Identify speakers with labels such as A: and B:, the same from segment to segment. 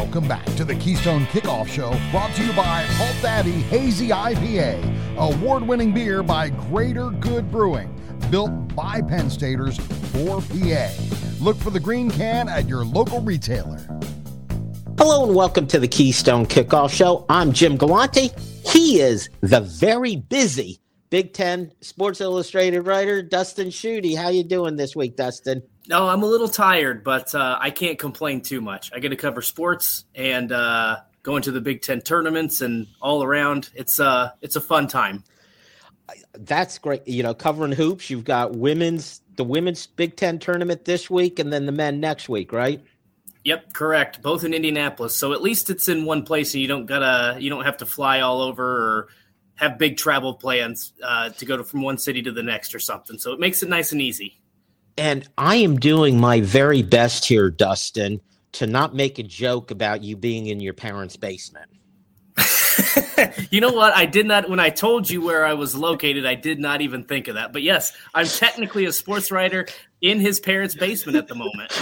A: Welcome back to the Keystone Kickoff Show, brought to you by Halt Daddy Hazy IPA, award-winning beer by Greater Good Brewing, built by Penn Staters for PA. Look for the green can at your local retailer.
B: Hello and welcome to the Keystone Kickoff Show. I'm Jim Galante. He is the very busy Big Ten Sports Illustrated writer, Dustin Schutte. How you doing this week, Dustin?
C: No, I'm a little tired, but I can't complain too much. I get to cover sports and going to the Big Ten tournaments and all around. It's a fun time.
B: That's great. You know, covering hoops. You've got the women's Big Ten tournament this week, and then the men next week, right?
C: Yep, correct. Both in Indianapolis, so at least it's in one place, and you don't have to fly all over or have big travel plans to go from one city to the next or something. So it makes it nice and easy.
B: And I am doing my very best here, Dustin, to not make a joke about you being in your parents' basement.
C: You know what? I did not, when I told you where I was located, I did not even think of that. But yes, I'm technically a sports writer in his parents' basement at the moment.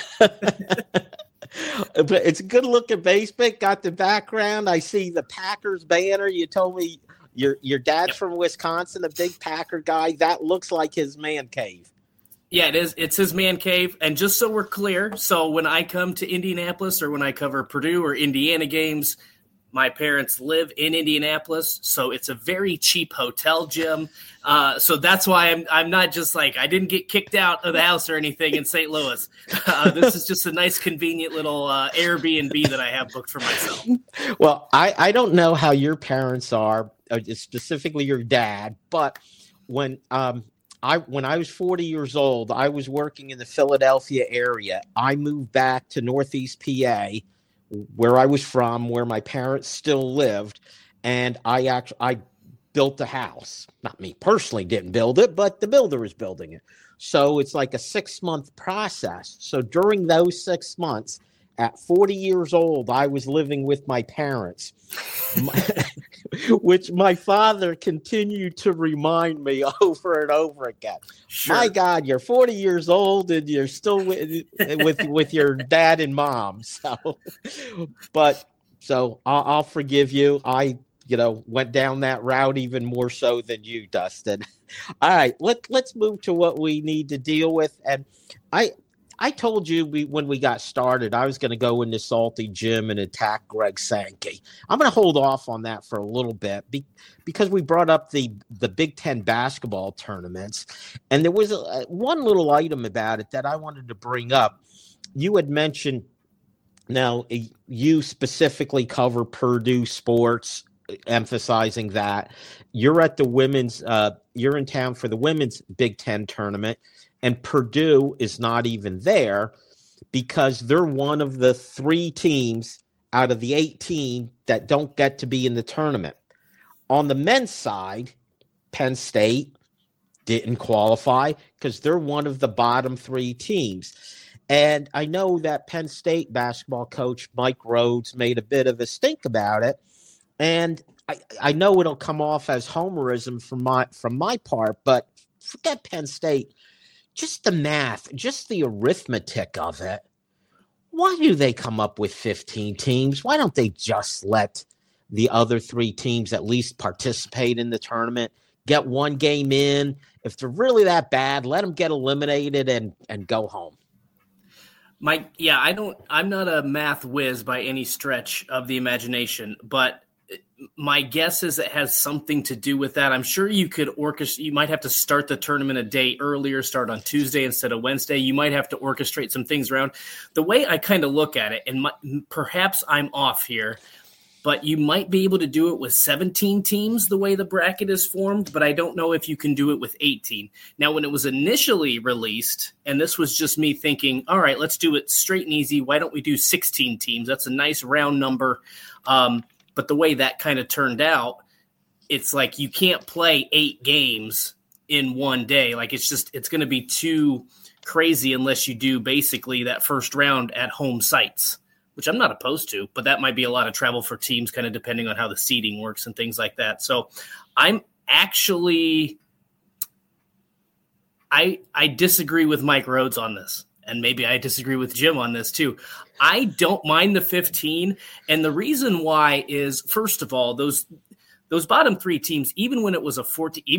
B: But it's a good looking basement. Got the background. I see the Packers banner. You told me your dad's from Wisconsin, a big Packer guy. That looks like his man cave.
C: Yeah, it is. It's his man cave. And just so we're clear, so when I come to Indianapolis or when I cover Purdue or Indiana games, my parents live in Indianapolis, so it's a very cheap hotel, Jim. So that's why I'm not just like, I didn't get kicked out of the house or anything in St. Louis. This is just a nice, convenient little Airbnb that I have booked for myself.
B: Well, I don't know how your parents are, specifically your dad, but when I was 40 years old, I was working in the Philadelphia area. I moved back to Northeast PA, where I was from, where my parents still lived, and I built a house. Not me personally didn't build it, but the builder was building it. So it's like a 6-month process. So during those 6 months, at 40 years old, I was living with my parents, which my father continued to remind me over and over again. Sure. My God, you're 40 years old and you're still with your dad and mom. So I'll forgive you. I went down that route even more so than you, Dustin. All right, let's move to what we need to deal with. And I told you when we got started, I was going to go into Salty Jim and attack Greg Sankey. I'm going to hold off on that for a little bit because we brought up the Big Ten basketball tournaments. And there was one little item about it that I wanted to bring up. You had mentioned, now you specifically cover Purdue sports, emphasizing that. You're at the women's, you're in town for the women's Big Ten tournament. And Purdue is not even there because they're one of the 3 teams out of the 18 that don't get to be in the tournament. On the men's side, Penn State didn't qualify because they're one of the bottom 3 teams. And I know that Penn State basketball coach Mike Rhodes made a bit of a stink about it. And I know it'll come off as homerism from my part, but forget Penn State. Just the math, just the arithmetic of it. Why do they come up with 15 teams? Why don't they just let the other 3 teams at least participate in the tournament, get one game in? If they're really that bad, let them get eliminated and go home.
C: Mike, yeah, I'm not a math whiz by any stretch of the imagination, but my guess is it has something to do with that. I'm sure you could you might have to start the tournament a day earlier, start on Tuesday instead of Wednesday. You might have to orchestrate some things around. The way I kind of look at it, and perhaps I'm off here, but you might be able to do it with 17 teams the way the bracket is formed, but I don't know if you can do it with 18. Now, when it was initially released, and this was just me thinking, all right, let's do it straight and easy. Why don't we do 16 teams? That's a nice round number. But the way that kind of turned out, it's like you can't play 8 games in one day. Like it's going to be too crazy unless you do basically that first round at home sites, which I'm not opposed to, but that might be a lot of travel for teams kind of depending on how the seeding works and things like that. So I'm actually, I disagree with Mike Rhodes on this. and maybe I disagree with Jim on this too. I don't mind the 15, and the reason why is, first of all, those bottom 3 teams, even when it was an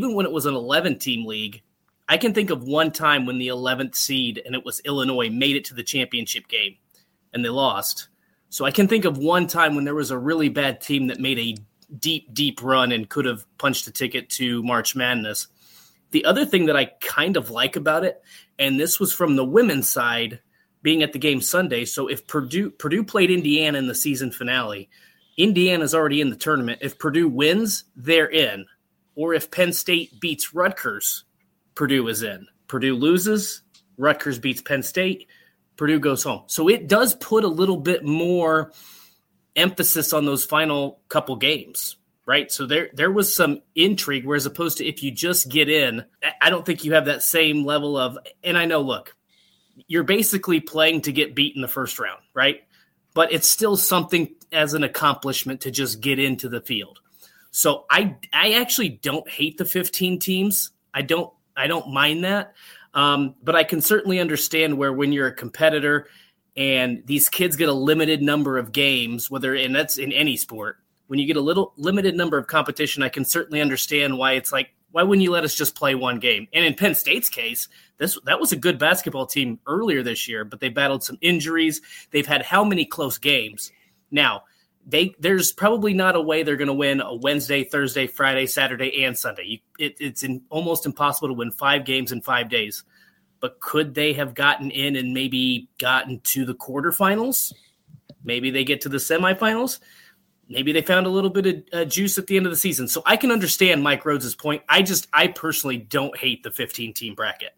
C: 11-team league, I can think of one time when the 11th seed, and it was Illinois, made it to the championship game, and they lost. So I can think of one time when there was a really bad team that made a deep, deep run and could have punched a ticket to March Madness. The other thing that I kind of like about it, and this was from the women's side, being at the game Sunday. So if Purdue played Indiana in the season finale, Indiana's already in the tournament. If Purdue wins, they're in. Or if Penn State beats Rutgers, Purdue is in. Purdue loses, Rutgers beats Penn State, Purdue goes home. So it does put a little bit more emphasis on those final couple games, right? So there was some intrigue, whereas opposed to if you just get in, I don't think you have that same level of, and I know, look, you're basically playing to get beat in the first round, right? But it's still something as an accomplishment to just get into the field. So I actually don't hate the 15 teams. I don't mind that. But I can certainly understand where when you're a competitor and these kids get a limited number of games, and that's in any sport, when you get a little limited number of competition, I can certainly understand why it's like, why wouldn't you let us just play one game? And in Penn State's case, that was a good basketball team earlier this year, but they battled some injuries. They've had how many close games? Now, there's probably not a way they're going to win a Wednesday, Thursday, Friday, Saturday, and Sunday. It's almost impossible to win 5 games in 5 days. But could they have gotten in and maybe gotten to the quarterfinals? Maybe they get to the semifinals. Maybe they found a little bit of juice at the end of the season. So I can understand Mike Rhodes' point. I personally don't hate the 15-team bracket.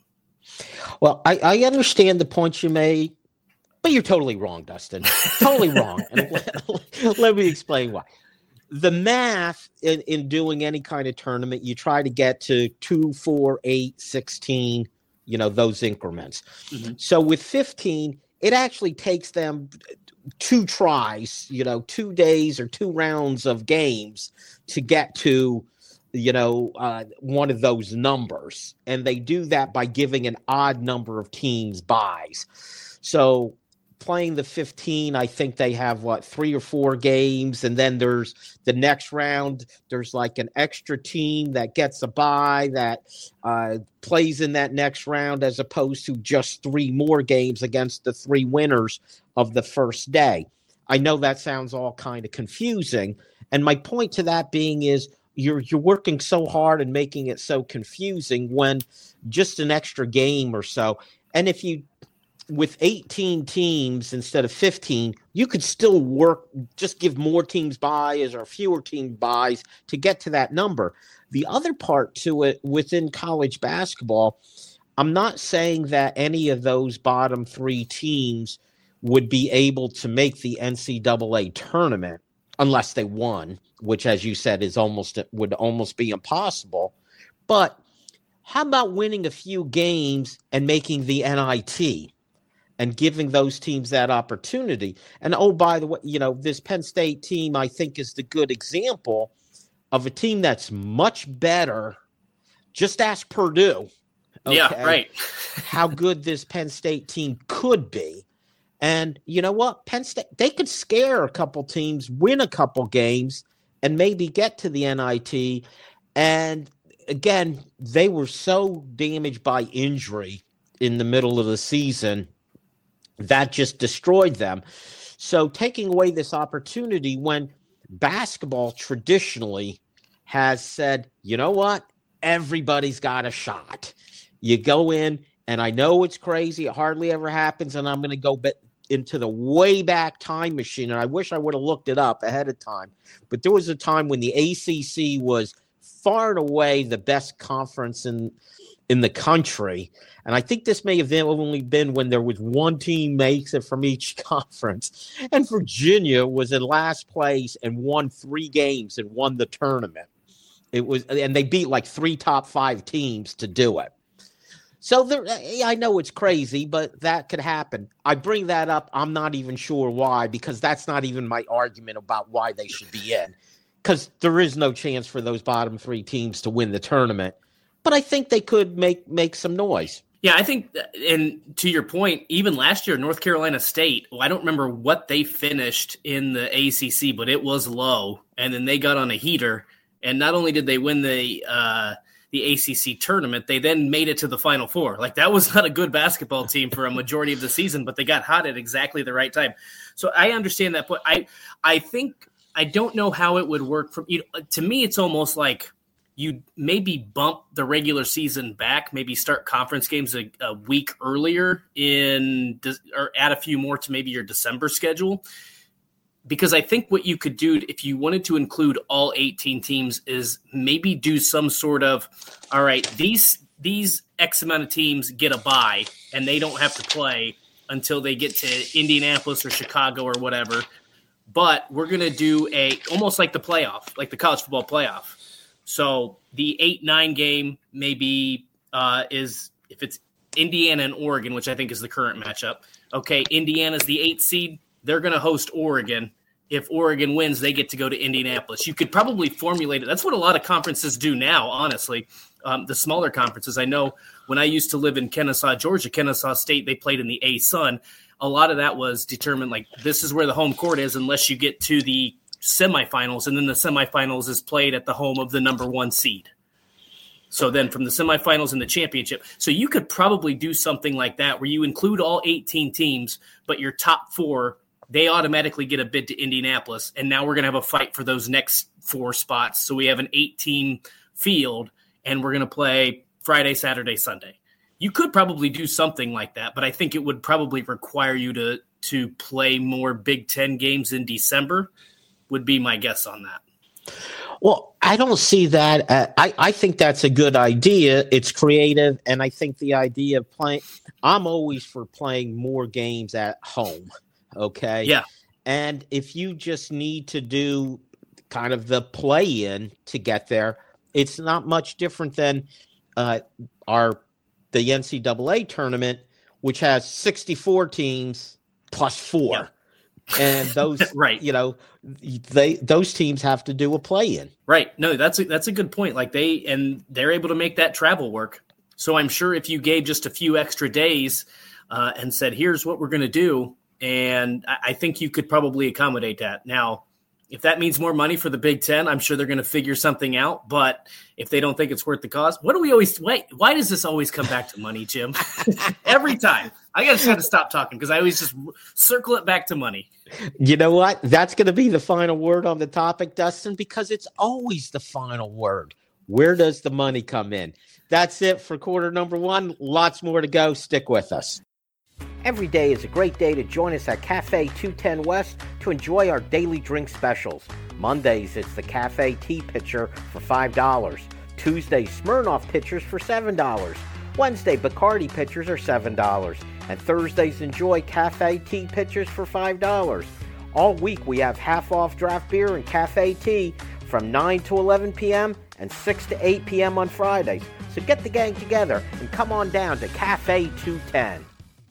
B: Well, I understand the points you made, but you're totally wrong, Dustin. Totally wrong. And let me explain why. The math in doing any kind of tournament, you try to get to 2, 4, 8, 16, those increments. Mm-hmm. So with 15, it actually takes them 2 tries, 2 days or 2 rounds of games to get to, one of those numbers. And they do that by giving an odd number of teams buys. So playing the 15, I think they have 3 or 4 games. And then there's the next round. There's like an extra team that gets a bye that plays in that next round, as opposed to just 3 more games against the 3 winners of the first day. I know that sounds all kind of confusing. And my point to that being is you're working so hard and making it so confusing when just an extra game or so. And if you, with 18 teams instead of 15, you could still just give more teams buys or fewer team buys to get to that number. The other part to it within college basketball, I'm not saying that any of those bottom 3 teams would be able to make the NCAA tournament unless they won, which, as you said, would almost be impossible. But how about winning a few games and making the NIT and giving those teams that opportunity? And, oh, by the way, this Penn State team, I think, is the good example of a team that's much better. Just ask Purdue. Okay,
C: yeah, right.
B: How good this Penn State team could be. And you know what? Penn State, they could scare a couple teams, win a couple games, and maybe get to the NIT. And again, they were so damaged by injury in the middle of the season that just destroyed them. So taking away this opportunity when basketball traditionally has said, you know what? Everybody's got a shot. You go in, and I know it's crazy. It hardly ever happens, and I'm going to go into the way back time machine, and I wish I would have looked it up ahead of time. But there was a time when the ACC was far and away the best conference in the country. And I think this may have only been when there was 1 team makes it from each conference. And Virginia was in last place and won 3 games and won the tournament. And they beat like 3 top 5 teams to do it. So I know it's crazy, but that could happen. I bring that up. I'm not even sure why, because that's not even my argument about why they should be in, because there is no chance for those bottom 3 teams to win the tournament. But I think they could make some noise.
C: Yeah, I think, and to your point, even last year, North Carolina State, I don't remember what they finished in the ACC, but it was low, and then they got on a heater, and not only did they win the ACC tournament, they then made it to the Final Four. Like, that was not a good basketball team for a majority of the season, but they got hot at exactly the right time. So I understand that, but I think I don't know how it would work. To me, it's almost like you maybe bump the regular season back, maybe start conference games a week earlier or add a few more to maybe your December schedule. Because I think what you could do if you wanted to include all 18 teams is maybe do some sort of, all right, these X amount of teams get a bye and they don't have to play until they get to Indianapolis or Chicago or whatever. But we're going to do almost like the playoff, like the college football playoff. So the 8-9 game maybe is, if it's Indiana and Oregon, which I think is the current matchup. Okay, Indiana's the 8th seed. They're going to host Oregon. If Oregon wins, they get to go to Indianapolis. You could probably formulate it. That's what a lot of conferences do now, honestly. The smaller conferences. I know when I used to live in Kennesaw, Georgia, Kennesaw State, they played in the A-Sun. A lot of that was determined, like, this is where the home court is unless you get to the semifinals, and then the semifinals is played at the home of the number 1 seed. So then from the semifinals and the championship. So you could probably do something like that where you include all 18 teams, but your top 4, they automatically get a bid to Indianapolis. And now we're going to have a fight for those next 4 spots. So we have an 8-team field, and we're going to play Friday, Saturday, Sunday. You could probably do something like that, but I think it would probably require you to play more Big Ten games in December, would be my guess on that.
B: Well, I don't see that. I think that's a good idea. It's creative, and I think the idea of playing – I'm always for playing more games at home, okay?
C: Yeah.
B: And if you just need to do kind of the play-in to get there, it's not much different than the NCAA tournament, which has 64 teams plus 4.
C: Yeah.
B: And those,
C: right.
B: Those teams have to do a play-in.
C: Right. No, that's a good point. Like they're able to make that travel work. So I'm sure if you gave just a few extra days and said, here's what we're going to do, and I think you could probably accommodate that. Now, if that means more money for the Big Ten, I'm sure they're going to figure something out. But if they don't think it's worth the cost, why does this always come back to money, Jim? Every time. I got to stop talking because I always just circle it back to money.
B: You know what? That's going to be the final word on the topic, Dustin, because it's always the final word. Where does the money come in? That's it for quarter number 1. Lots more to go. Stick with us. Every day is a great day to join us at Cafe 210 West to enjoy our daily drink specials. Mondays, it's the Cafe Tea Pitcher for $5. Tuesday, Smirnoff Pitchers for $7. Wednesday, Bacardi Pitchers are $7. And Thursdays, enjoy Cafe Tea Pitchers for $5. All week, we have half-off draft beer and cafe tea from 9 to 11 p.m. and 6 to 8 p.m. on Fridays. So get the gang together and come on down to Cafe 210.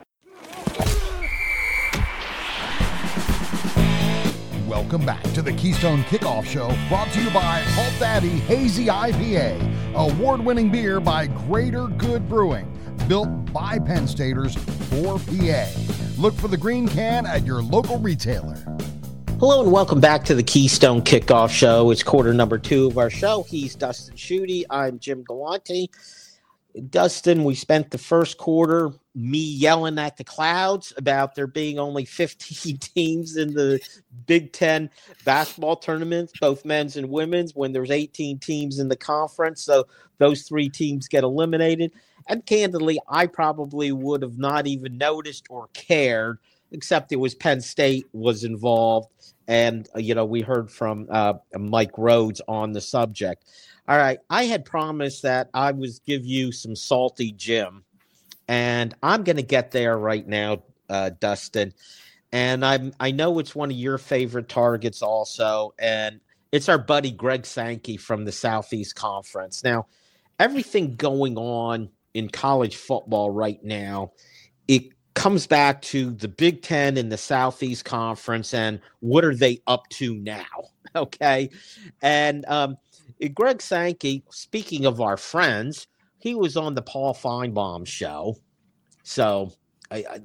A: Welcome back to the Keystone Kickoff Show, brought to you by Halt Daddy Hazy IPA, award-winning beer by Greater Good Brewing, built by Penn Staters for PA. Look for the green can at your local retailer.
B: Hello and welcome back to the Keystone Kickoff Show. It's quarter number 2 of our show. He's Dustin Schutte. I'm Jim Galante. Dustin, we spent the first quarter me yelling at the clouds about there being only 15 teams in the Big Ten basketball tournaments, both men's and women's, when there's 18 teams in the conference. So those 3 teams get eliminated. And candidly, I probably would have not even noticed or cared, except it was Penn State was involved. And, we heard from Mike Rhodes on the subject. All right, I had promised that I was give you some salty Jim, and I'm going to get there right now, Dustin. And I know it's one of your favorite targets also, and it's our buddy Greg Sankey from the Southeast Conference. Now, everything going on in college football right now, it comes back to the Big Ten and the Southeast Conference, and what are they up to now? Okay, and Greg Sankey, speaking of our friends, he was on the Paul Feinbaum show. So, I'm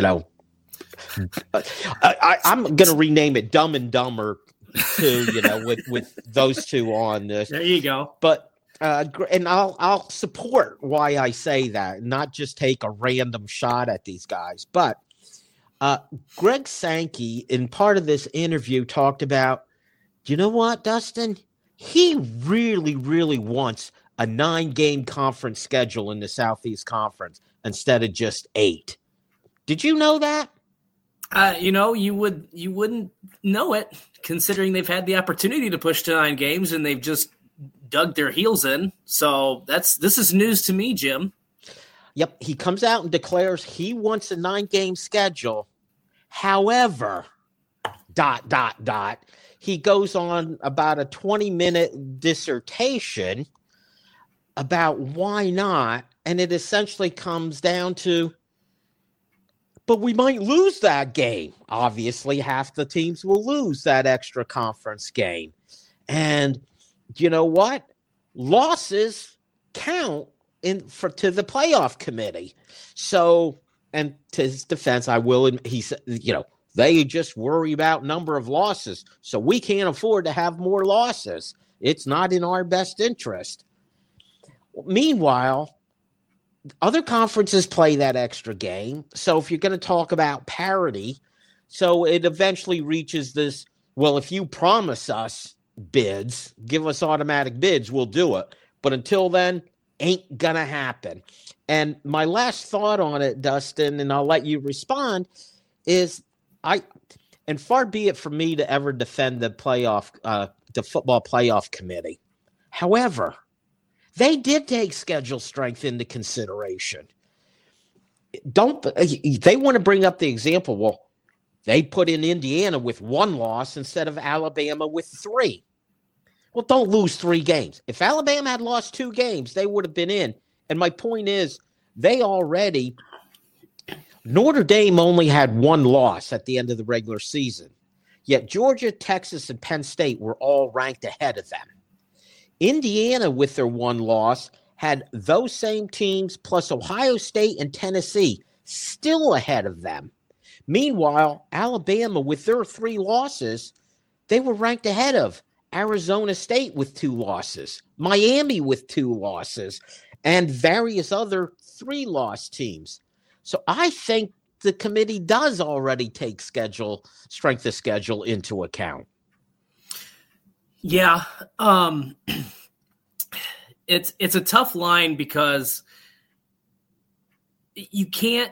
B: going to rename it Dumb and Dumber too, with those two on this.
C: There you go.
B: But and I'll support why I say that, not just take a random shot at these guys. But Greg Sankey, in part of this interview, talked about, you know what, Dustin? He really, really wants a 9-game conference schedule in the Southeast Conference instead of just 8. Did you know that?
C: You wouldn't know it, considering they've had the opportunity to push to 9 games and they've just dug their heels in. So this is news to me, Jim.
B: Yep, he comes out and declares he wants a 9-game schedule. However, ... he goes on about a 20-minute dissertation about why not, and it essentially comes down to, but we might lose that game. Obviously, half the teams will lose that extra conference game. And you know what? Losses count to the playoff committee. So, and to his defense, he said, they just worry about number of losses. So we can't afford to have more losses. It's not in our best interest. Meanwhile, other conferences play that extra game. So if you're going to talk about parity, so it eventually reaches this, well, if you promise us bids, give us automatic bids, we'll do it. But until then, ain't going to happen. And my last thought on it, Dustin, and I'll let you respond, is and far be it from me to ever defend the football playoff committee. However, they did take schedule strength into consideration. They want to bring up the example, well, they put in Indiana with 1 loss instead of Alabama with 3. Well, don't lose 3 games. If Alabama had lost 2 games, they would have been in. And my point is, Notre Dame only had 1 loss at the end of the regular season. Yet Georgia, Texas, and Penn State were all ranked ahead of them. Indiana, with their 1 loss, had those same teams plus Ohio State and Tennessee still ahead of them. Meanwhile, Alabama, with their 3 losses, they were ranked ahead of Arizona State with 2 losses, Miami with 2 losses, and various other 3-loss teams. So I think the committee does already take strength of schedule into account.
C: Yeah. It's a tough line because you can't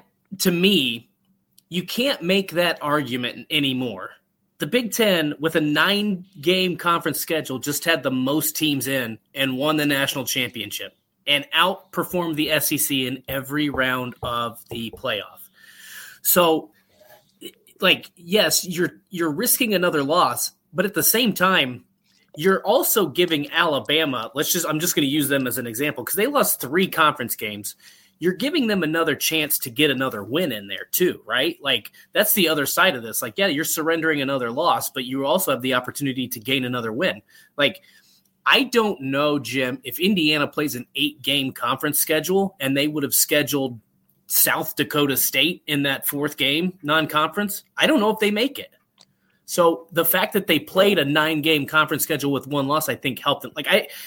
C: make that argument anymore. The Big Ten, with a 9-game conference schedule, just had the most teams in and won the national championship and outperformed the SEC in every round of the playoff. So, yes, you're risking another loss, but at the same time, you're also giving Alabama, I'm just going to use them as an example because they lost 3 conference games. You're giving them another chance to get another win in there too, right? That's the other side of this. You're surrendering another loss, but you also have the opportunity to gain another win. I don't know, Jim, if Indiana plays an 8-game conference schedule and they would have scheduled South Dakota State in that 4th game non-conference, I don't know if they make it. So the fact that they played a 9-game conference schedule with 1 loss, I think helped them.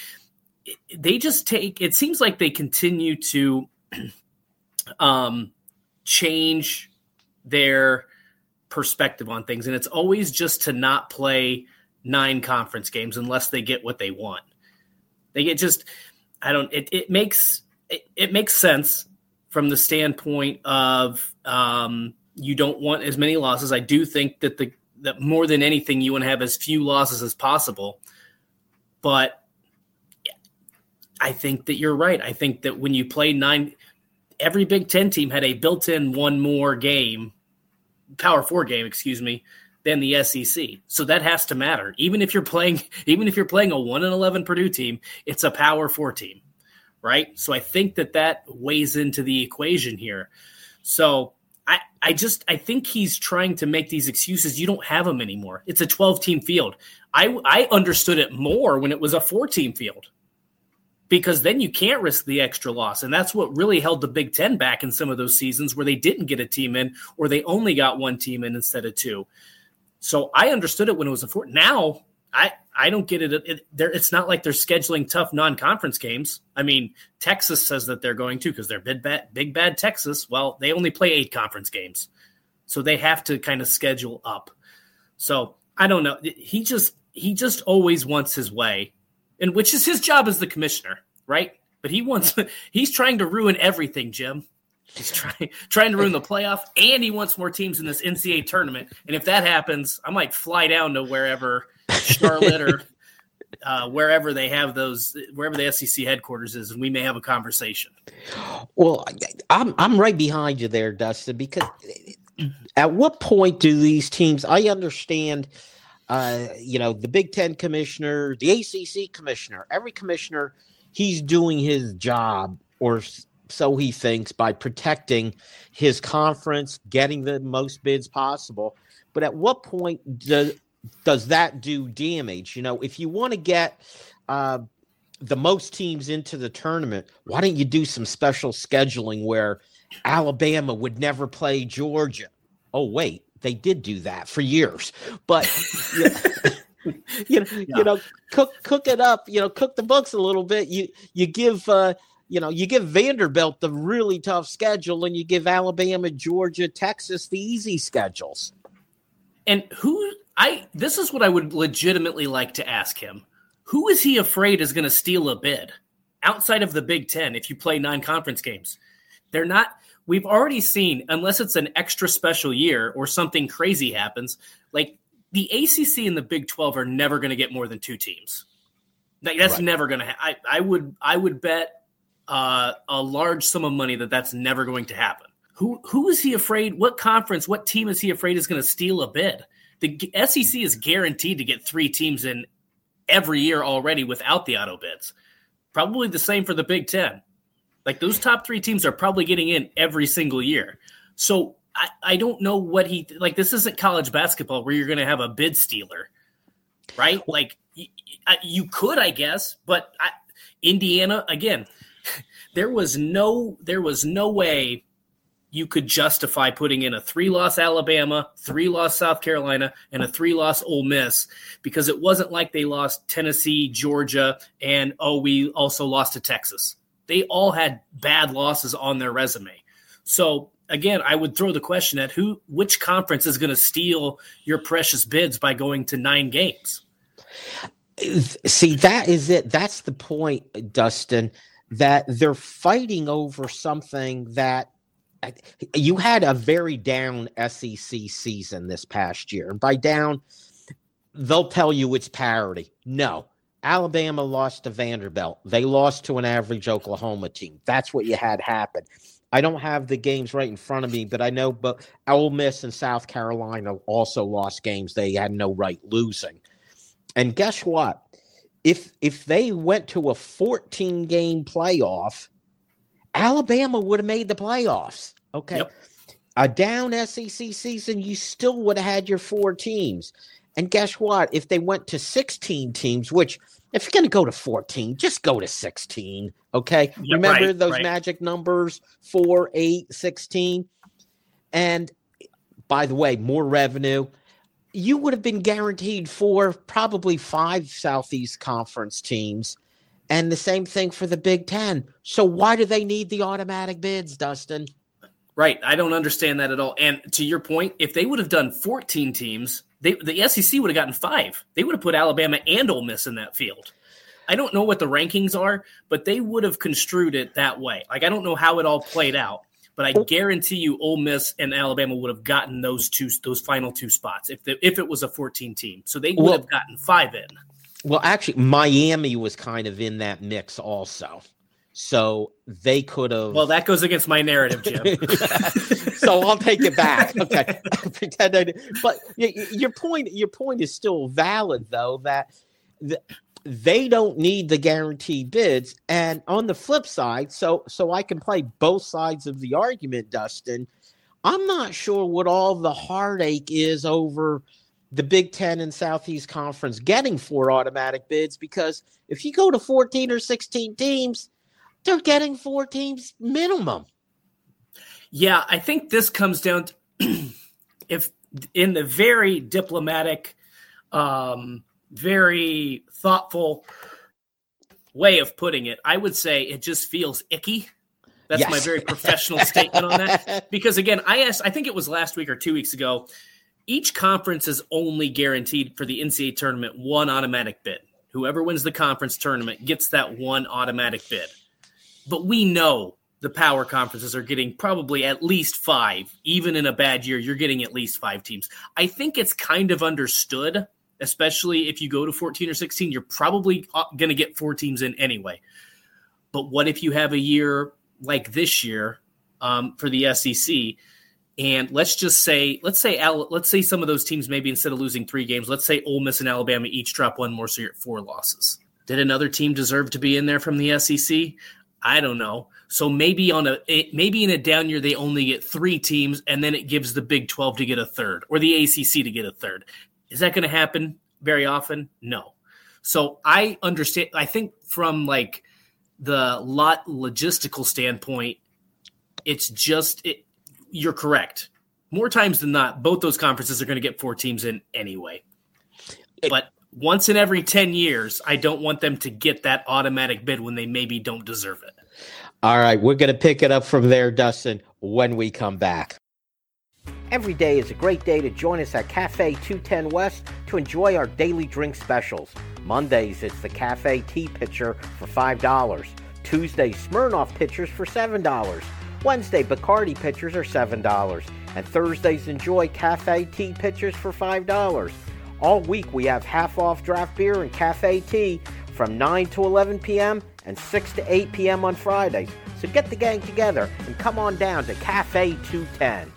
C: It seems like they continue to change their perspective on things. And it's always just to not play 9 conference games unless they get what they want. It makes sense from the standpoint of you don't want as many losses. I do think that that more than anything, you want to have as few losses as possible. But I think that you're right. I think that when you play 9, every Big Ten team had a built-in 1 more game, Power 4 game, than the SEC. So that has to matter. Even if you're playing a 1-11 Purdue team, it's a Power 4 team, right? So I think that weighs into the equation here. So I think he's trying to make these excuses. You don't have them anymore. It's a 12-team field. I understood it more when it was a 4-team field. because then you can't risk the extra loss. And that's what really held the Big Ten back in some of those seasons where they didn't get a team in or they only got one team in instead of two. So I understood it when it was a four. Now I don't get it. It's not like they're scheduling tough non-conference games. I mean, Texas says that they're going to because they're big bad Texas. Well, they only play 8 conference games. So they have to kind of schedule up. So I don't know. He just always wants his way, and which is his job as the commissioner, right? But he's trying to ruin everything, Jim. He's trying to ruin the playoff, and he wants more teams in this NCAA tournament. And if that happens, I might fly down to wherever Charlotte or wherever they have wherever the SEC headquarters is, and we may have a conversation.
B: Well, I'm right behind you there, Dustin, because at what point do these teams? I understand. The Big Ten commissioner, the ACC commissioner, every commissioner, he's doing his job, or so he thinks, by protecting his conference, getting the most bids possible. But at what point does that do damage? If you want to get the most teams into the tournament, why don't you do some special scheduling where Alabama would never play Georgia? Oh, wait. They did do that for years, but cook it up. Cook the books a little bit. You give Vanderbilt the really tough schedule, and you give Alabama, Georgia, Texas the easy schedules.
C: And this is what I would legitimately like to ask him: who is he afraid is going to steal a bid outside of the Big Ten if you play non-conference games? They're not. We've already seen, unless it's an extra special year or something crazy happens, like the ACC and the Big 12 are never going to get more than 2 teams. That's right. Never going to happen. I would bet a large sum of money that's never going to happen. Who is he afraid? What conference, what team is he afraid is going to steal a bid? The SEC is guaranteed to get 3 teams in every year already without the auto bids. Probably the same for the Big Ten. Like those top 3 teams are probably getting in every single year. So I don't know what this isn't college basketball where you're going to have a bid stealer, right? Like you could, I guess, but Indiana, again, there was no way you could justify putting in a 3-loss Alabama, 3-loss South Carolina, and a 3-loss Ole Miss, because it wasn't like they lost Tennessee, Georgia, and we also lost to Texas. They all had bad losses on their resume. So again, I would throw the question at which conference is going to steal your precious bids by going to 9 games?
B: See, that is it. That's the point, Dustin, that they're fighting over something that you had a very down SEC season this past year. And by down, they'll tell you it's parity. No. Alabama lost to Vanderbilt. They lost to an average Oklahoma team. That's what you had happen. I don't have the games right in front of me, but I know but Ole Miss and South Carolina also lost games they had no right losing. And guess what? If they went to a 14-game playoff, Alabama would have made the playoffs. Okay. Yep. A down SEC season, you still would have had your 4 teams. And guess what? If they went to 16 teams, which if you're going to go to 14, just go to 16, okay? Yeah, remember those magic numbers, 4, 8, 16? And by the way, more revenue. You would have been guaranteed 4, probably 5 Southeast Conference teams. And the same thing for the Big Ten. So why do they need the automatic bids, Dustin?
C: Right. I don't understand that at all. And to your point, if they would have done 14 teams, the SEC would have gotten 5. They would have put Alabama and Ole Miss in that field. I don't know what the rankings are, but they would have construed it that way. Like, I don't know how it all played out, but I guarantee you Ole Miss and Alabama would have gotten those final 2 spots if it was a 14 team. So they would have gotten 5 in.
B: Well, actually, Miami was kind of in that mix also. So they could have.
C: Well, that goes against my narrative, Jim.
B: So I'll take it back. Okay, pretend I did. But your point is still valid, though, that they don't need the guaranteed bids. And on the flip side, so I can play both sides of the argument, Dustin. I'm not sure what all the heartache is over the Big Ten and Southeast Conference getting 4 automatic bids, because if you go to 14 or 16 teams, they're getting 4 teams minimum.
C: Yeah, I think this comes down to if in the very diplomatic, very thoughtful way of putting it, I would say it just feels icky. That's
B: Yes.
C: my very professional statement on that. Because again, I think it was last week or 2 weeks ago, each conference is only guaranteed for the NCAA tournament 1 automatic bid. Whoever wins the conference tournament gets that 1 automatic bid. But we know the power conferences are getting probably at least 5. Even in a bad year, you're getting at least 5 teams. I think it's kind of understood, especially if you go to 14 or 16, you're probably going to get 4 teams in anyway. But what if you have a year like this year for the SEC, and let's say some of those teams, maybe instead of losing 3 games, let's say Ole Miss and Alabama each drop 1 more, so you're at 4 losses. Did another team deserve to be in there from the SEC? I don't know. So maybe in a down year they only get 3 teams, and then it gives the Big 12 to get a third, or the ACC to get a third. Is that going to happen very often? No. So I understand. I think from like the logistical standpoint, it's just you're correct. More times than not, both those conferences are going to get 4 teams in anyway. But once in every 10 years, I don't want them to get that automatic bid when they maybe don't deserve it.
B: All right, we're going to pick it up from there, Dustin, when we come back.
D: Every day is a great day to join us at Cafe 210 West to enjoy our daily drink specials. Mondays, it's the Cafe Tea Pitcher for $5. Tuesday, Smirnoff Pitchers for $7. Wednesday, Bacardi Pitchers are $7. And Thursdays, enjoy Cafe Tea Pitchers for $5. All week, we have half-off draft beer and cafe tea from 9 to 11 p.m. and 6 to 8 p.m. on Fridays. So get the gang together and come on down to Cafe 210.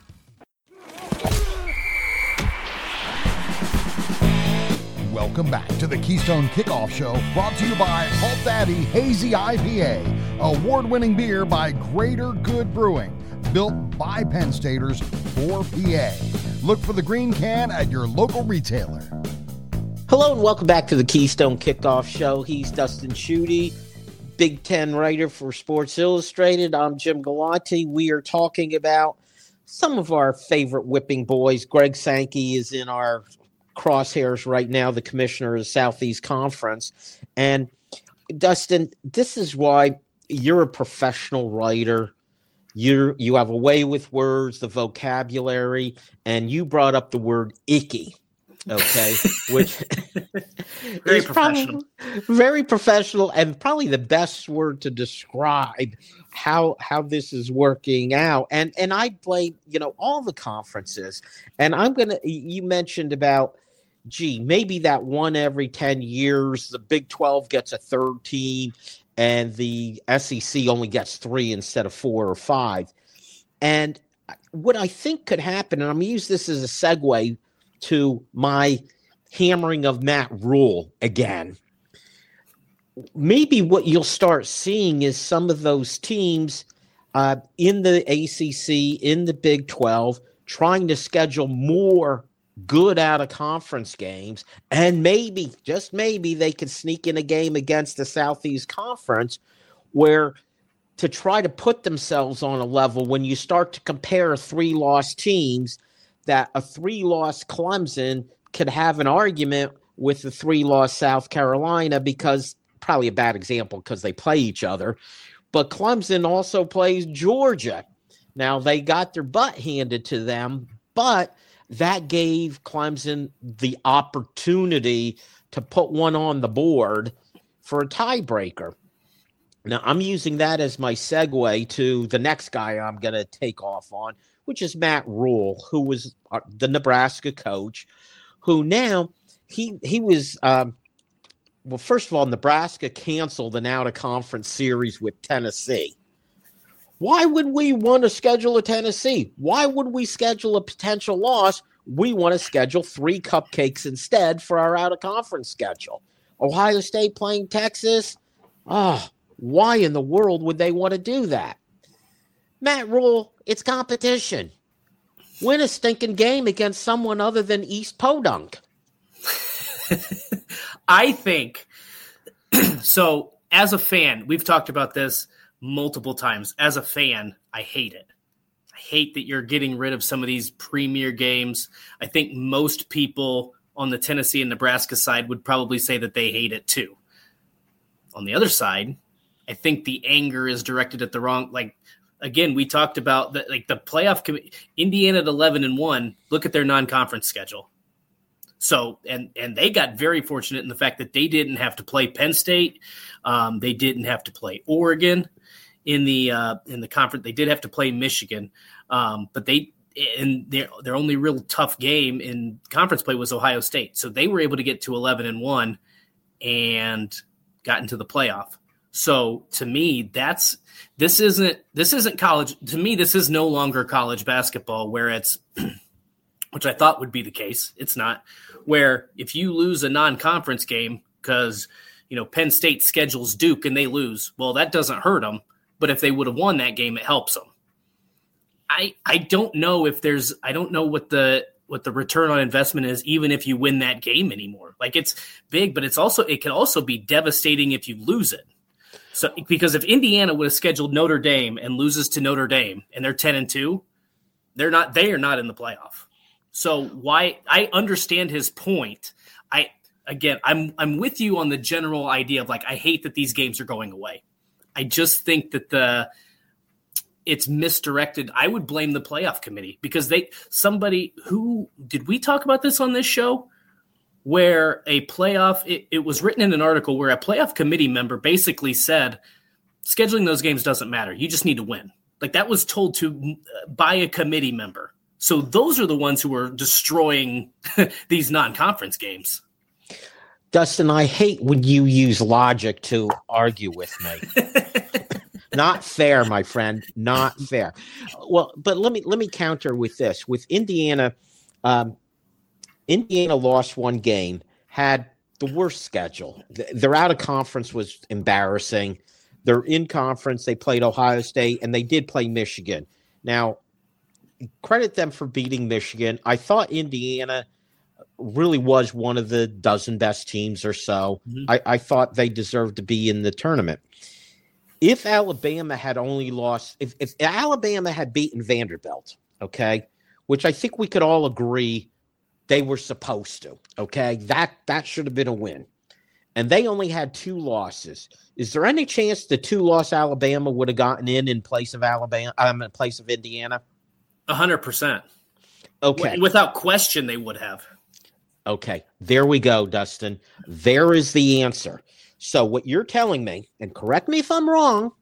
A: Welcome back to the Keystone Kickoff Show, brought to you by Halt Daddy Hazy IPA, award-winning beer by Greater Good Brewing, built by Penn Staters for PA. Look for the green can at your local retailer.
B: Hello and welcome back to the Keystone Kickoff Show. He's Dustin Schutte, Big Ten writer for Sports Illustrated. I'm Jim Galante. We are talking about some of our favorite whipping boys. Greg Sankey is in our crosshairs right now, the commissioner of the Southeast Conference. And Dustin, this is why you're a professional writer. You have a way with words, the vocabulary, and you brought up the word icky. Okay, which
C: Very professional.
B: Very professional, and probably the best word to describe how this is working out. And I blame all the conferences. And you mentioned about, maybe that 1 every 10 years, the Big 12 gets a third team, and the SEC only gets 3 instead of 4 or 5. And what I think could happen, and I'm going to use this as a segue to my hammering of Matt Rhule again. Maybe what you'll start seeing is some of those teams in the ACC, in the Big 12, trying to schedule more good out-of-conference games, and maybe, just maybe, they could sneak in a game against the Southeast Conference where to try to put themselves on a level when you start to compare 3-loss teams, that a 3-loss Clemson could have an argument with the 3-loss South Carolina, because probably a bad example because they play each other, but Clemson also plays Georgia. Now, they got their butt handed to them, but that gave Clemson the opportunity to put one on the board for a tiebreaker. Now, I'm using that as my segue to the next guy I'm going to take off on, which is Matt Rhule, who was the Nebraska coach, who now he was well, first of all, Nebraska canceled an out-of-conference series with Tennessee. Why would we want to schedule a Tennessee? Why would we schedule a potential loss? We want to schedule 3 cupcakes instead for our out-of-conference schedule. Ohio State playing Texas? Why in the world would they want to do that? Matt Rhule, it's competition. Win a stinking game against someone other than East Podunk.
C: I think so. As a fan, we've talked about this multiple times. As a fan, I hate it. I hate that you're getting rid of some of these premier games. I think most people on the Tennessee and Nebraska side would probably say that they hate it too. On the other side, I think the anger is directed at the wrong. Like, again, we talked about the playoff. Indiana at 11-1. Look at their non-conference schedule. So, and they got very fortunate in the fact that they didn't have to play Penn State. They didn't have to play Oregon in the conference. They did have to play Michigan, but their only real tough game in conference play was Ohio State. So they were able to get to 11-1 and got into the playoff. So to me, this isn't college. To me, this is no longer college basketball where it's, which I thought would be the case. It's not, where if you lose a non-conference game because, Penn State schedules Duke and they lose, well, that doesn't hurt them. But if they would have won that game, it helps them. I don't know if I don't know what the return on investment is, even if you win that game anymore. Like, it's big, but it can also be devastating if you lose it. So, because if Indiana would have scheduled Notre Dame and loses to Notre Dame and they're 10-2, they are not in the playoff. So why I understand his point. I'm with you on the general idea of I hate that these games are going away. I just think that it's misdirected. I would blame the playoff committee because did we talk about this on this show? Where a playoff, it was written in an article where a playoff committee member basically said, scheduling those games doesn't matter. You just need to win. That was told by a committee member. So those are the ones who are destroying these non-conference games.
B: Dustin, I hate when you use logic to argue with me. Not fair, my friend. Not fair. Well, but let me counter with this. With Indiana, Indiana lost one game, had the worst schedule. Their out of conference was embarrassing. They're in conference. They played Ohio State, and they did play Michigan. Now, credit them for beating Michigan. I thought Indiana really was one of the dozen best teams or so. Mm-hmm. I thought they deserved to be in the tournament. If Alabama had only lost, if Alabama had beaten Vanderbilt, okay, which I think we could all agree they were supposed to, okay, that should have been a win. And they only had 2 losses. Is there any chance the 2-loss Alabama would have gotten in place of in place of Indiana?
C: 100%.
B: Okay.
C: Without question, they would have.
B: Okay. There we go, Dustin. There is the answer. So what you're telling me, and correct me if I'm wrong,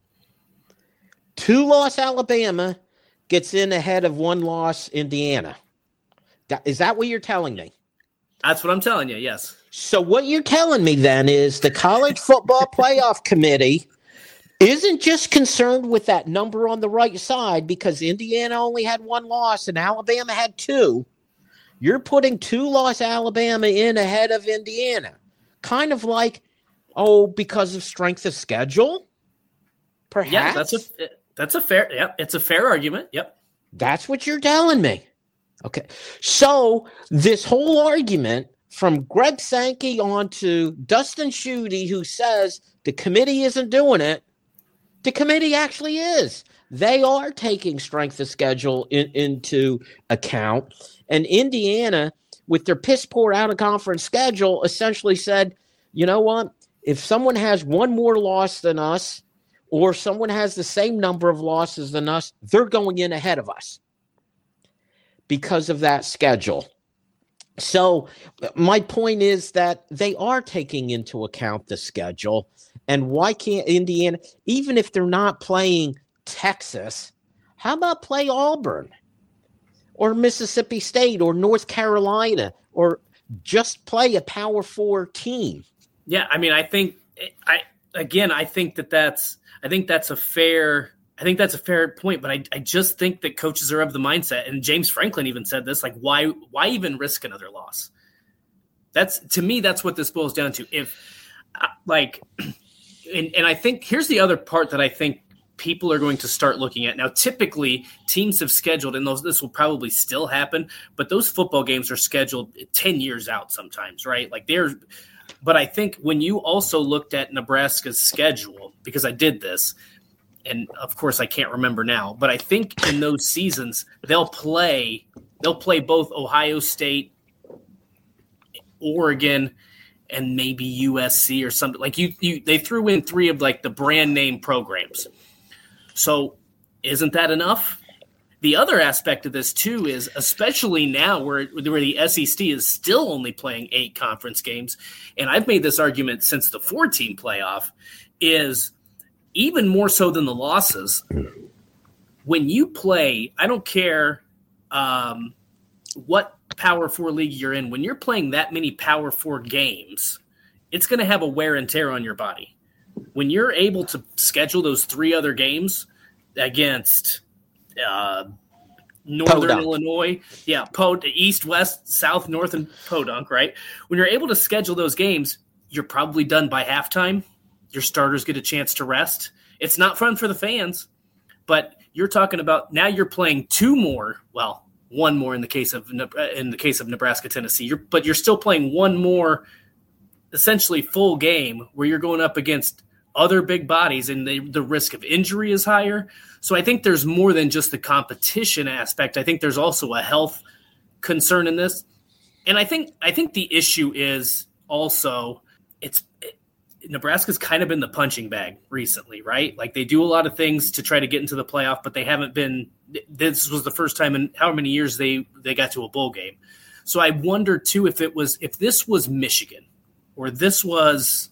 B: 2-loss Alabama gets in ahead of 1-loss Indiana. Is that what you're telling me?
C: That's what I'm telling you, yes.
B: So what you're telling me then is the College Football Playoff Committee isn't just concerned with that number on the right side because Indiana only had 1 loss and Alabama had 2. You're putting 2-loss Alabama in ahead of Indiana. Kind of like, because of strength of schedule? Perhaps?
C: Yeah, that's a fair, it's a fair argument. Yep.
B: That's what you're telling me. Okay. So this whole argument from Greg Sankey on to Dustin Schutte, who says the committee isn't doing it, the committee actually is. They are taking strength of schedule into account. And Indiana, with their piss-poor out-of-conference schedule, essentially said, you know what? If someone has 1 more loss than us or someone has the same number of losses than us, they're going in ahead of us because of that schedule. So my point is that they are taking into account the schedule. And why can't Indiana, even if they're not playing Texas, how about play Auburn or Mississippi State or North Carolina or just play a Power 4 team?
C: Yeah, I mean, I think that's a fair point, but I just think that coaches are of the mindset, and James Franklin even said this, why even risk another loss? To me, that's what this boils down to. And I think here's the other part that I think people are going to start looking at. Now, typically, teams have scheduled, and this will probably still happen, but those football games are scheduled 10 years out sometimes, right? But I think when you also looked at Nebraska's schedule, because I did this, and of course I can't remember now, but I think in those seasons they'll play both Ohio State, Oregon, and maybe USC or something. Like they threw in 3 of like the brand name programs. So isn't that enough? The other aspect of this too is, especially now where the SEC is still only playing 8 conference games, and I've made this argument since the 4-team playoff, is even more so than the losses. When you play, I don't care what Power 4 league you're in, when you're playing that many Power 4 games, it's going to have a wear and tear on your body. When you're able to schedule those 3 other games against Northern
B: Podunk.
C: Illinois, East, West, South, North, and Podunk, right? When you're able to schedule those games, you're probably done by halftime. Your starters get a chance to rest. It's not fun for the fans, but you're talking about now you're playing 2 more. Well, 1 more in the case of Nebraska, Tennessee. But you're still playing 1 more, essentially full game, where you're going up against other big bodies, and the risk of injury is higher. So I think there's more than just the competition aspect. I think there's also a health concern in this, and I think the issue is also Nebraska's kind of been the punching bag recently, right? Like they do a lot of things to try to get into the playoff, but they haven't been. This was the first time in how many years they got to a bowl game. So I wonder too if this was Michigan or this was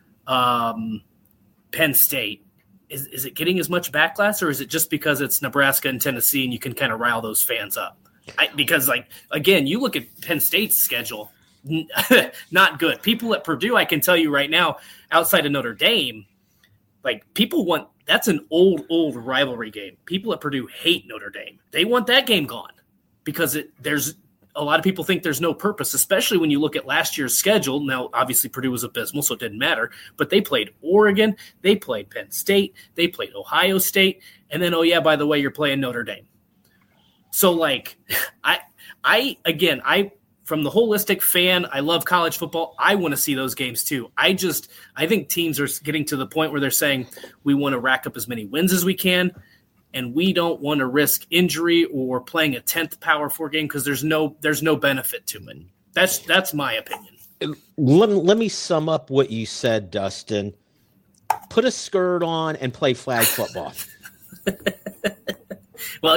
C: Penn State, is it getting as much backlash, or is it just because it's Nebraska and Tennessee and you can kind of rile those fans up? Because again, you look at Penn State's schedule, not good. People at Purdue, I can tell you right now, outside of Notre Dame, that's an old rivalry game. People at Purdue hate Notre Dame. They want that game gone because there's a lot of people think there's no purpose, especially when you look at last year's schedule. Now, obviously, Purdue was abysmal, so it didn't matter. But they played Oregon, they played Penn State, they played Ohio State, and then, oh, yeah, by the way, you're playing Notre Dame. So, I from the holistic fan, I love college football. I want to see those games too. I think teams are getting to the point where they're saying we want to rack up as many wins as we can, and we don't want to risk injury or playing a 10th Power 4 game because there's no benefit to it. That's my opinion.
B: Let me sum up what you said, Dustin. Put a skirt on and play flag football.
C: Well,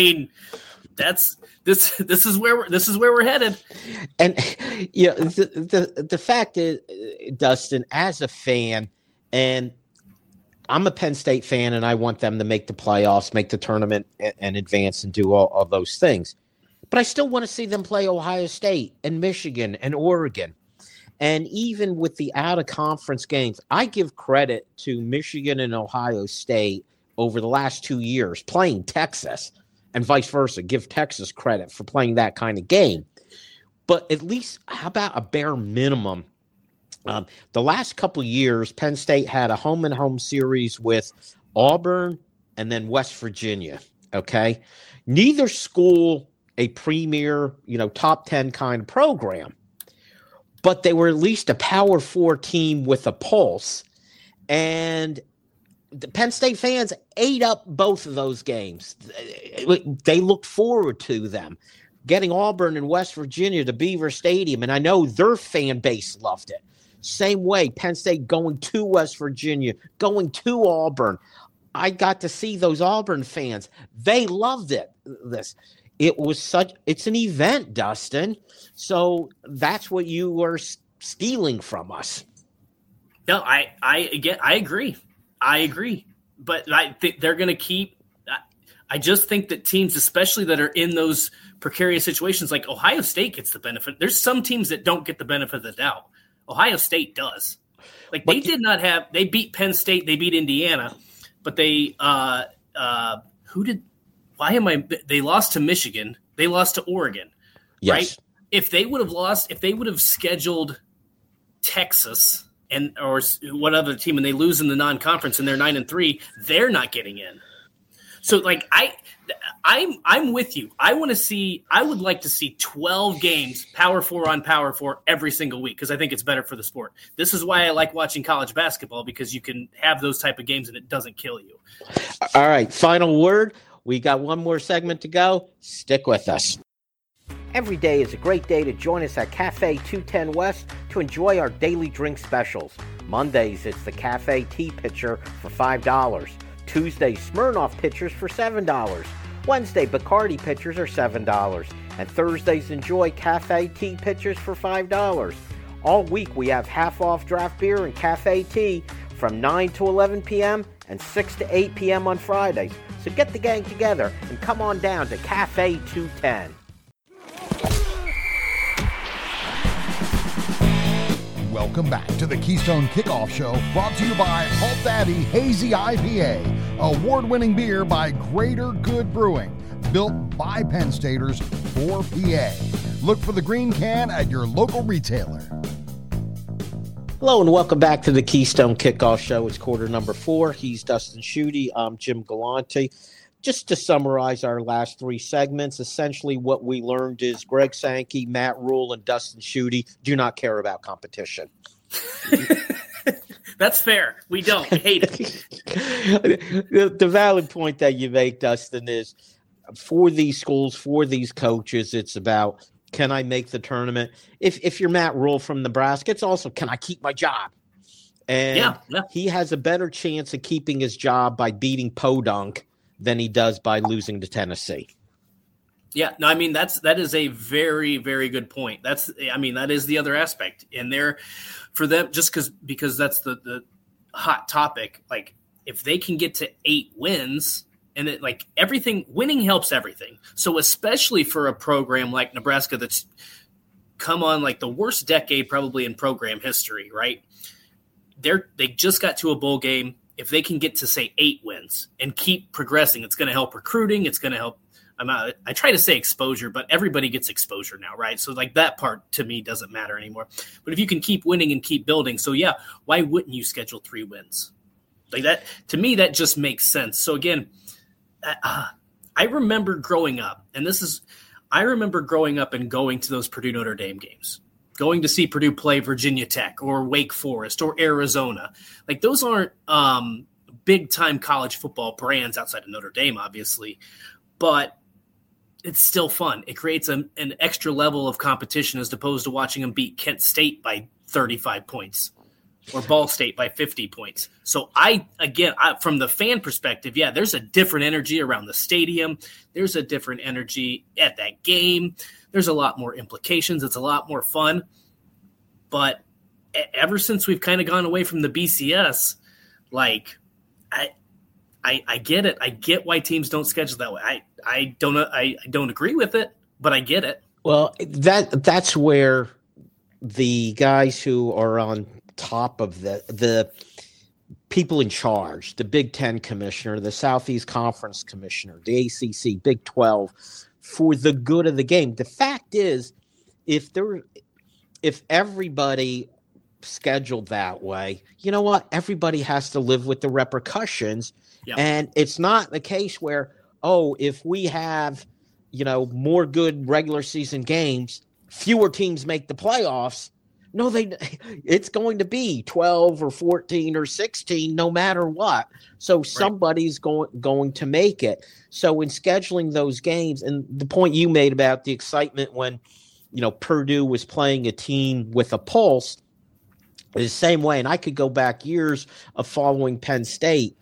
C: this is where we're headed.
B: And the fact is, Dustin, as a fan, and I'm a Penn State fan, and I want them to make the playoffs, make the tournament, and advance and do all those things. But I still want to see them play Ohio State and Michigan and Oregon. And even with the out-of-conference games, I give credit to Michigan and Ohio State over the last 2 years playing Texas, and vice versa. Give Texas credit for playing that kind of game. But at least, how about a bare minimum? The last couple of years, Penn State had a home-and-home series with Auburn and then West Virginia, okay? Neither school a premier, top 10 kind of program, but they were at least a Power 4 team with a pulse. And the Penn State fans ate up both of those games. They looked forward to them. Getting Auburn and West Virginia to Beaver Stadium, and I know their fan base loved it. Same way, Penn State going to West Virginia, going to Auburn. I got to see those Auburn fans. They loved it. It's an event, Dustin. So that's what you were stealing from us.
C: No, I agree. I agree. But I think they're going to keep – I just think that teams, especially that are in those precarious situations, like Ohio State gets the benefit. There's some teams that don't get the benefit of the doubt. Ohio State does. They did not have – they beat Penn State. They beat Indiana. But they they lost to Michigan. They lost to Oregon.
B: Yes.
C: Right? If they would have scheduled Texas and or what other team, and they lose in the non-conference and they're 9-3, they're not getting in. So like I'm with you. I would like to see 12 games, Power 4 on Power 4 every single week, because I think it's better for the sport. This is why I like watching college basketball, because you can have those type of games and it doesn't kill you.
B: All right, final word. We got one more segment to go. Stick with us.
D: Every day is a great day to join us at Cafe 210 West to enjoy our daily drink specials. Mondays, it's the Cafe Tea Pitcher for $5. Tuesday, Smirnoff Pitchers for $7. Wednesday, Bacardi Pitchers are $7. And Thursdays, enjoy Cafe Tea Pitchers for $5. All week, we have half-off draft beer and cafe tea from 9 to 11 p.m. and 6 to 8 p.m. on Fridays. So get the gang together and come on down to Cafe 210.
A: Welcome back to the Keystone Kickoff Show, brought to you by Halt Daddy Hazy IPA, award-winning beer by Greater Good Brewing, built by Penn Staters for PA. Look for the green can at your local retailer.
B: Hello and welcome back to the Keystone Kickoff Show. It's quarter number 4. He's Dustin Schutte. I'm Jim Galante. Just to summarize our last 3 segments, essentially what we learned is Greg Sankey, Matt Rule, and Dustin Schutte do not care about competition.
C: That's fair. We don't. We hate
B: it. The valid point that you make, Dustin, is for these schools, for these coaches, it's about, can I make the tournament? If you're Matt Rule from Nebraska, it's also, can I keep my job? And he has a better chance of keeping his job by beating Podunk than he does by losing to Tennessee.
C: Yeah, no, I mean, that is a very, very good point. That is the other aspect. And there, for them, just because that's the hot topic, like if they can get to 8 wins, and it, like, everything, winning helps everything. So especially for a program like Nebraska that's come on like the worst decade probably in program history, right? They just got to a bowl game. If they can get to, say, 8 wins and keep progressing, it's going to help recruiting. It's going to help. I try to say exposure, but everybody gets exposure now, right? So, like, that part to me doesn't matter anymore. But if you can keep winning and keep building, so, yeah, why wouldn't you schedule 3 wins? Like that, to me, that just makes sense. So, again, I remember growing up, and I remember growing up and going to those Purdue Notre Dame games. Going to see Purdue play Virginia Tech or Wake Forest or Arizona. Like, those aren't big-time college football brands outside of Notre Dame, obviously, but it's still fun. It creates an extra level of competition as opposed to watching them beat Kent State by 35 points or Ball State by 50 points. So, from the fan perspective, yeah, there's a different energy around the stadium. There's a different energy at that game. There's a lot more implications. It's a lot more fun. But ever since we've kind of gone away from the BCS, like, I get it. I get why teams don't schedule that way. I don't agree with it, but I get it.
B: Well, that's where the guys who are on top of the people in charge, the Big Ten commissioner, the Southeast Conference commissioner, the ACC, Big 12, for the good of the game. The fact is, if everybody scheduled that way, you know what? Everybody has to live with the repercussions. Yep. And it's not the case where, if we have, more good regular season games, fewer teams make the playoffs. No, it's going to be 12 or 14 or 16, no matter what. So somebody's going to make it. So in scheduling those games, and the point you made about the excitement when, Purdue was playing a team with a pulse, the same way. And I could go back years of following Penn State.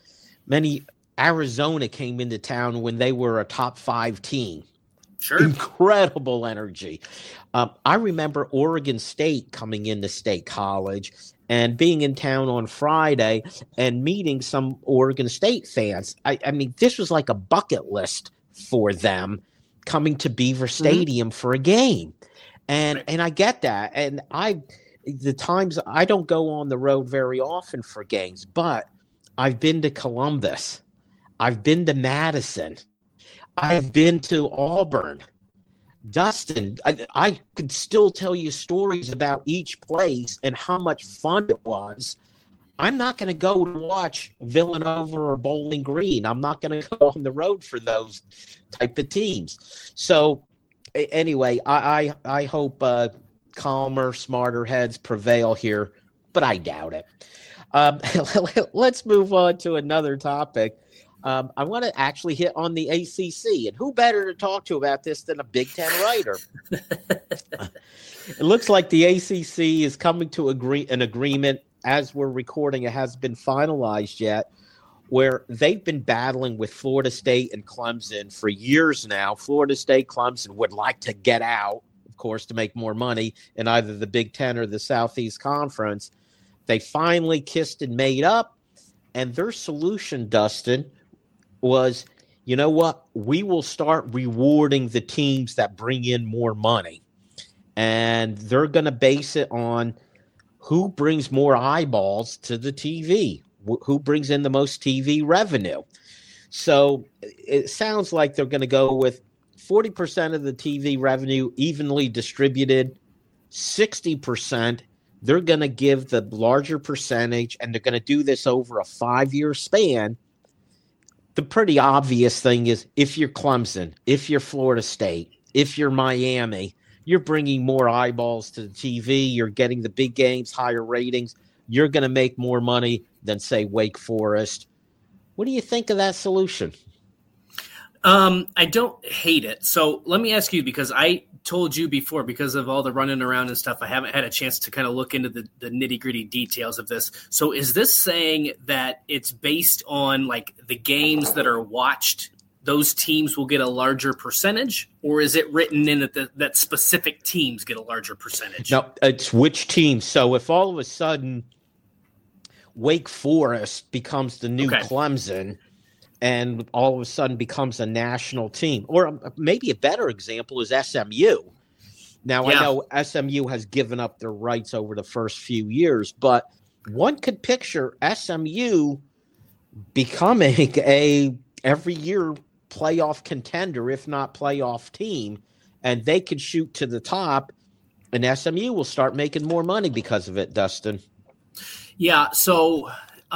B: Arizona came into town when they were a top 5 team.
C: Sure.
B: Incredible energy. I remember Oregon State coming into State College and being in town on Friday and meeting some Oregon State fans. I mean, this was like a bucket list for them, coming to Beaver Stadium for a game. And I get that. And the times I don't go on the road very often for games, but I've been to Columbus. I've been to Madison. I've been to Auburn. Dustin, I could still tell you stories about each place and how much fun it was. I'm not going to go to watch Villanova or Bowling Green. I'm not going to go on the road for those type of teams. So anyway, I hope calmer, smarter heads prevail here, but I doubt it. Let's move on to another topic. I want to actually hit on the ACC, and who better to talk to about this than a Big Ten writer? It looks like the ACC is coming to an agreement. As we're recording, it hasn't been finalized yet, where they've been battling with Florida State and Clemson for years now. Florida State, Clemson would like to get out, of course, to make more money in either the Big Ten or the Southeast Conference. They finally kissed and made up, and their solution, Dustin, was, you know what? We will start rewarding the teams that bring in more money. And they're going to base it on who brings more eyeballs to the TV, who brings in the most TV revenue. So it sounds like they're going to go with 40% of the TV revenue evenly distributed, 60%. They're going to give the larger percentage, and they're going to do this over a 5-year span. The pretty obvious thing is if you're Clemson, if you're Florida State, if you're Miami, you're bringing more eyeballs to the TV. You're getting the big games, higher ratings. You're going to make more money than, say, Wake Forest. What do you think of that solution?
C: I don't hate it. So let me ask you, because I told you before, because of all the running around and stuff, I haven't had a chance to kind of look into the nitty-gritty details of this. So is this saying that it's based on like the games that are watched, those teams will get a larger percentage, or is it written in that specific teams get a larger percentage?
B: No, it's which team. So if all of a sudden Wake Forest becomes the new Clemson, and all of a sudden becomes a national team. Or maybe a better example is SMU. Now, I know SMU has given up their rights over the first few years, but one could picture SMU becoming a every year playoff contender, if not playoff team, and they could shoot to the top, and SMU will start making more money because of it, Dustin.
C: Yeah, so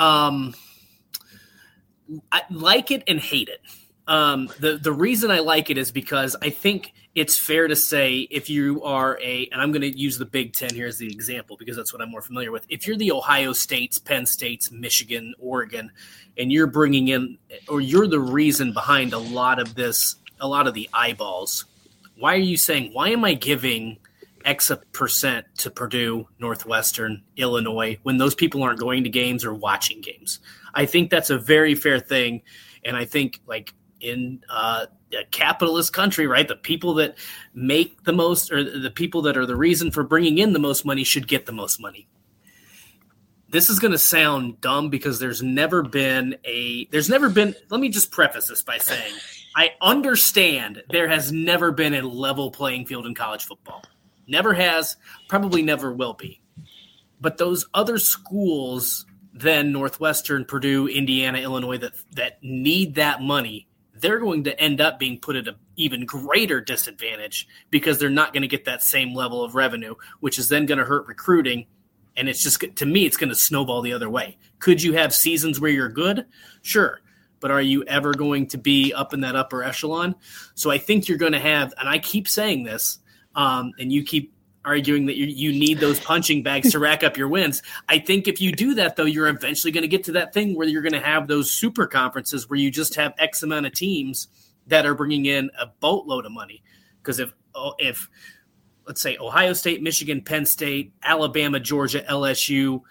C: I like it and hate it. The reason I like it is because I think it's fair to say if you are and I'm going to use the Big Ten here as the example because that's what I'm more familiar with. If you're the Ohio States, Penn States, Michigan, Oregon, and you're bringing in, or you're the reason behind a lot of the eyeballs, why are you saying, why am I giving X percent to Purdue, Northwestern, Illinois, when those people aren't going to games or watching games? I think that's a very fair thing. And I think like in a capitalist country, right, the people that make the most, or the people that are the reason for bringing in the most money should get the most money. This is going to sound dumb because there's never been, let me just preface this by saying, I understand there has never been a level playing field in college football. Never has, probably never will be. But those other schools, then Northwestern, Purdue, Indiana, Illinois, that need that money, they're going to end up being put at an even greater disadvantage because they're not going to get that same level of revenue, which is then going to hurt recruiting. And it's just, to me, it's going to snowball the other way. Could you have seasons where you're good? Sure. But are you ever going to be up in that upper echelon? So I think you're going to have, and I keep saying this, and you keep arguing that you need those punching bags to rack up your wins. I think if you do that, though, you're eventually going to get to that thing where you're going to have those super conferences where you just have X amount of teams that are bringing in a boatload of money. Because if let's say Ohio State, Michigan, Penn State, Alabama, Georgia, LSU,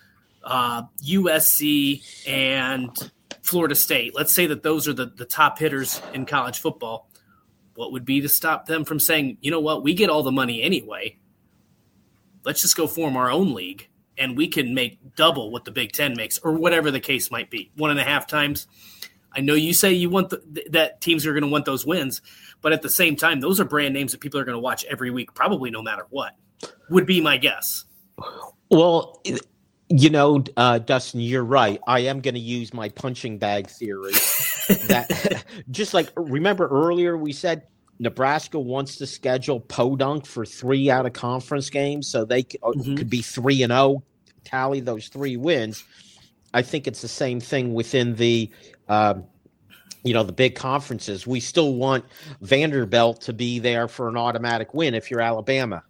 C: USC, and Florida State, let's say that those are the top hitters in college football, what would be to stop them from saying, you know what, we get all the money anyway. Let's just go form our own league, and we can make double what the Big Ten makes, or whatever the case might be, 1.5 times. I know you say you want that teams are going to want those wins, but at the same time, those are brand names that people are going to watch every week, probably no matter what, would be my guess.
B: Well, you know, Dustin, you're right. I am going to use my punching bag theory. That just like, remember earlier we said Nebraska wants to schedule Podunk for 3 out of conference games, so they could be 3-0, tally those 3 wins. I think it's the same thing within the, the big conferences. We still want Vanderbilt to be there for an automatic win if you're Alabama.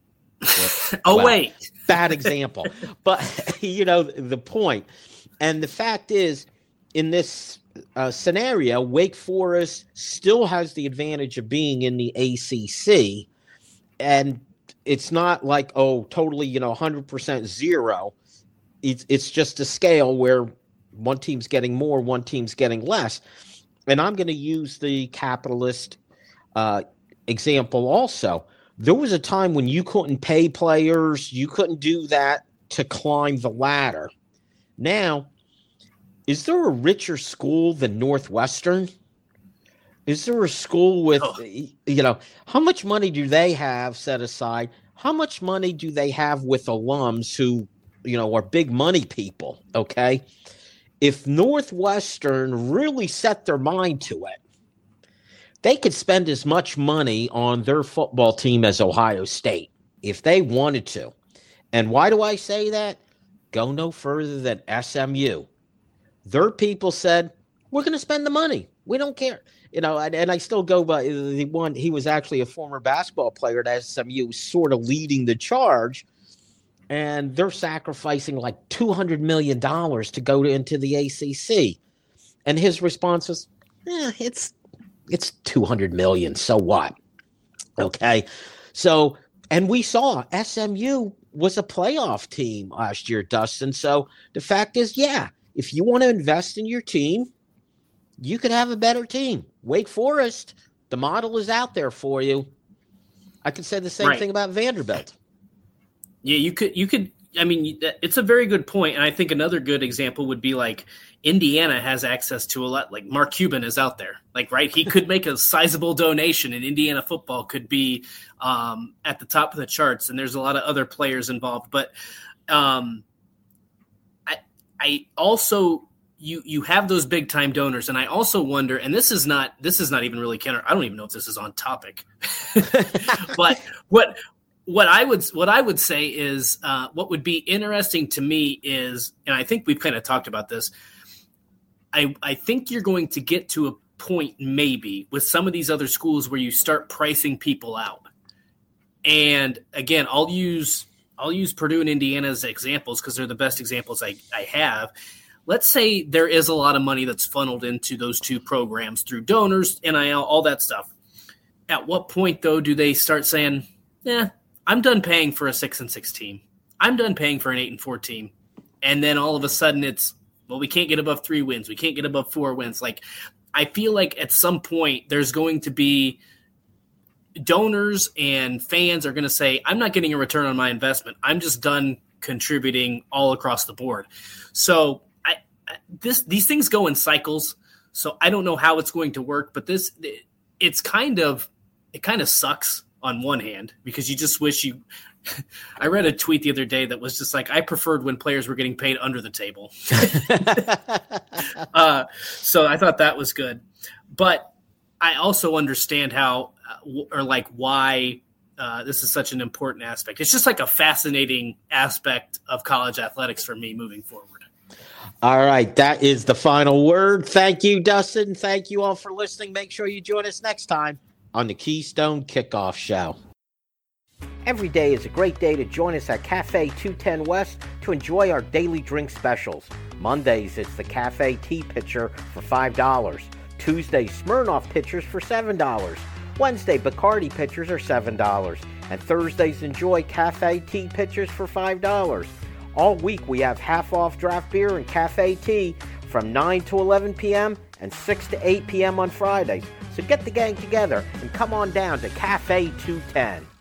C: Wait.
B: Bad example. But, the point. And the fact is, in this scenario, Wake Forest still has the advantage of being in the ACC. And it's not like, totally, 100% zero. It's just a scale where one team's getting more, one team's getting less. And I'm going to use the capitalist example also. There was a time when you couldn't pay players. You couldn't do that to climb the ladder. Now, is there a richer school than Northwestern? Is there a school with, how much money do they have set aside? How much money do they have with alums who, are big money people? Okay. If Northwestern really set their mind to it, they could spend as much money on their football team as Ohio State if they wanted to. And why do I say that? Go no further than SMU. Their people said, we're going to spend the money. We don't care. And I still go by the one. He was actually a former basketball player at SMU, sort of leading the charge. And they're sacrificing like $200 million to go into the ACC. And his response was, it's $200 million. So what? Okay. So, and we saw SMU was a playoff team last year, Dustin. So the fact is, if you want to invest in your team, you could have a better team. Wake Forest, the model is out there for you. I could say the same thing about Vanderbilt.
C: Yeah, you could. I mean, it's a very good point. And I think another good example would be like Indiana has access to a lot. Like Mark Cuban is out there. Like, right. He could make a sizable donation and Indiana football could be at the top of the charts. And there's a lot of other players involved. But I also, you have those big time donors. And I also wonder, and this is not even really counter. I don't even know if this is on topic, but what I would say is what would be interesting to me is, and I think we've kind of talked about this, I think you're going to get to a point maybe with some of these other schools where you start pricing people out. And again, I'll use Purdue and Indiana as examples because they're the best examples I have. Let's say there is a lot of money that's funneled into those two programs through donors, NIL, all that stuff. At what point, though, do they start saying, I'm done paying for a 6-6 team. I'm done paying for an 8-4 team. And then all of a sudden it's, we can't get above 3 wins. We can't get above 4 wins. Like, I feel like at some point there's going to be donors and fans are going to say, I'm not getting a return on my investment. I'm just done contributing all across the board. So these things go in cycles. So I don't know how it's going to work, but it kind of sucks on one hand, because you just wish I read a tweet the other day that was just like, I preferred when players were getting paid under the table. So I thought that was good. But I also understand how why this is such an important aspect. It's just like a fascinating aspect of college athletics for me moving forward.
B: All right. That is the final word. Thank you, Dustin. Thank you all for listening. Make sure you join us next time on the Keystone Kickoff Show.
D: Every day is a great day to join us at Cafe 210 West to enjoy our daily drink specials. Mondays, it's the Cafe Tea Pitcher for $5. Tuesday, Smirnoff Pitchers for $7. Wednesday, Bacardi Pitchers are $7. And Thursdays, enjoy Cafe Tea Pitchers for $5. All week, we have half-off draft beer and cafe tea from 9 to 11 p.m. and 6 to 8 p.m. on Fridays. So get the gang together and come on down to Cafe 210.